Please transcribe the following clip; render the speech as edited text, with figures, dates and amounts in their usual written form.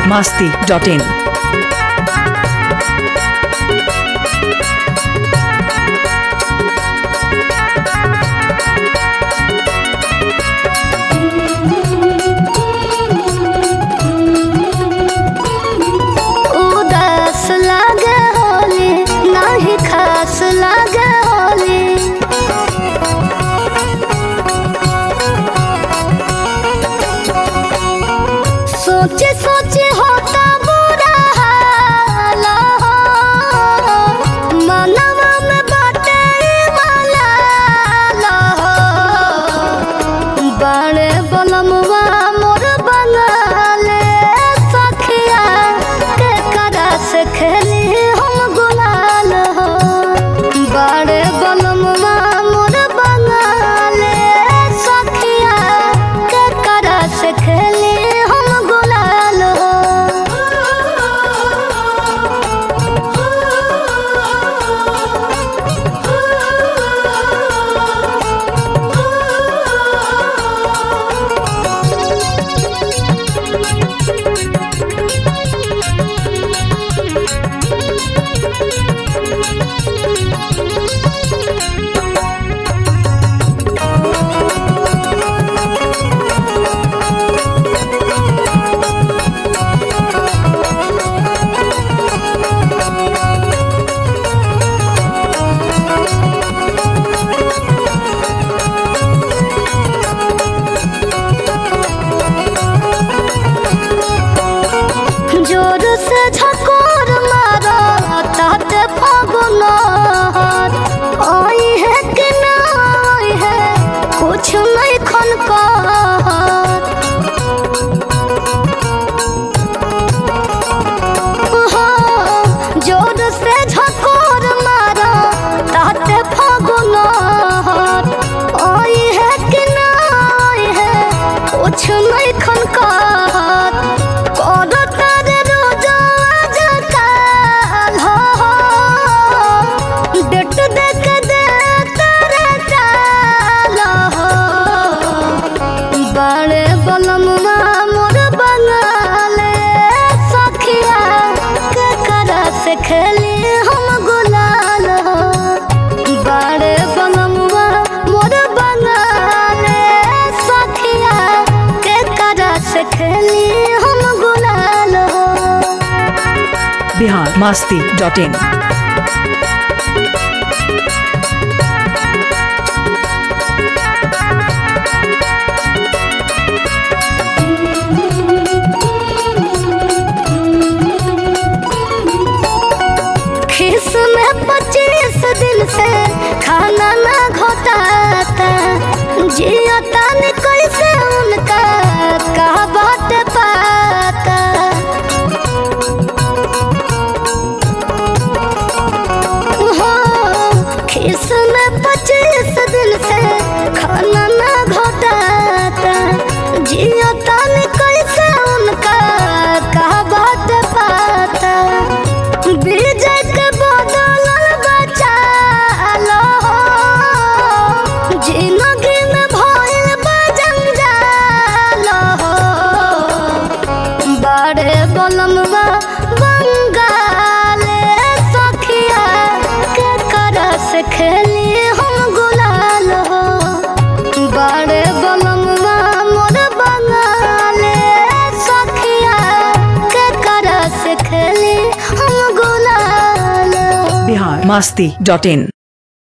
biharmasti.in उदास लागे होली नाही खास लागे होली सोचे सोचे होता बुरा हाल हो मनवा में बाटे वाला हो बड़े बलमवा मोर बंगाले सखिया के करा से खेली हम गुलाल हो बड़े बलमवा मोर बंगाले सखिया के करा से खेली हम गुलाल हो जोर से झकोर मारो ताते फागुन आई है कि ना आई है कुछ नहीं खन जोर से झकोर मारो ताते फागुन आई है कि ना आई है कुछ नहीं खन बड़े बलमवा मोर बंगाले सखिया के करा से खेली हम गुलाल हो बड़े बलमवा मोर बंगाले सखिया के करा से खेली हम गुलाल हो biharmasti.in खिस में 25 दिन से खाना ना घोटाता जियता ने कैसे उनका कहा बात पाता हो खिस में 25 दिन से खाना ना घोटाता जियता ने कैसे उनका कहा बात पाता विजय के बदलल बचाल हो जिंदगी में भइल बा जंजाल हो बड़े बलमवा बंगाले सखिया के करा से खेली हम गुलाल हो बड़े बलमवा मोर बंगाले सखिया के करा से खेली हम गुलाल biharmasti.in